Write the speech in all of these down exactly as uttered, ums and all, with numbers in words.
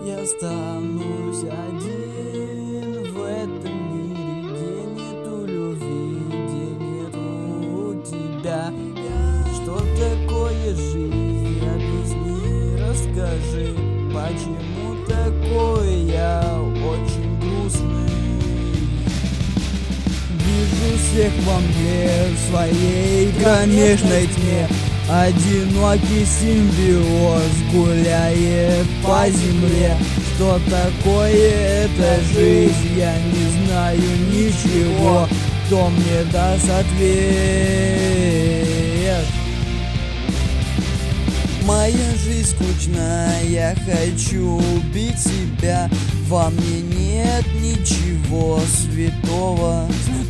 Я останусь один в этом мире, где нету любви, где нету тебя. Что такое жизнь? Объясни, расскажи, почему такой я очень грустный. Вижу всех во мгле, в своей кромешной тьме. Одинокий симбиоз гуляет по земле. Что такое эта жизнь? Я не знаю ничего. Кто мне даст ответ? Моя жизнь скучна, я хочу убить себя. Во мне нет ничего святого.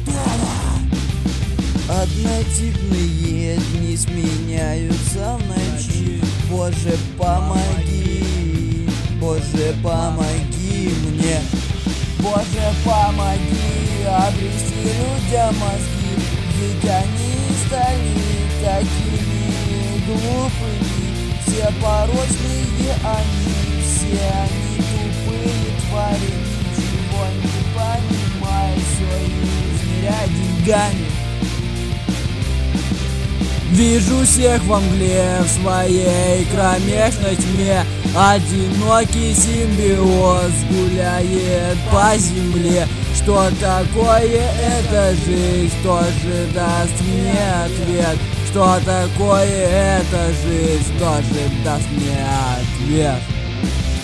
Однотипные дни сменяются в ночи. Боже, помоги, Боже, помоги мне. Боже, помоги обрести людям мозги, ведь они стали такими глупыми. Все порочные они, все они тупые твари, ничего не понимают, все измеряют деньгами. Вижу всех во мгле, в своей кромешной тьме. Одинокий симбиоз гуляет по земле. Что такое эта жизнь? Кто же даст мне ответ? Что такое эта жизнь? Кто же даст мне ответ?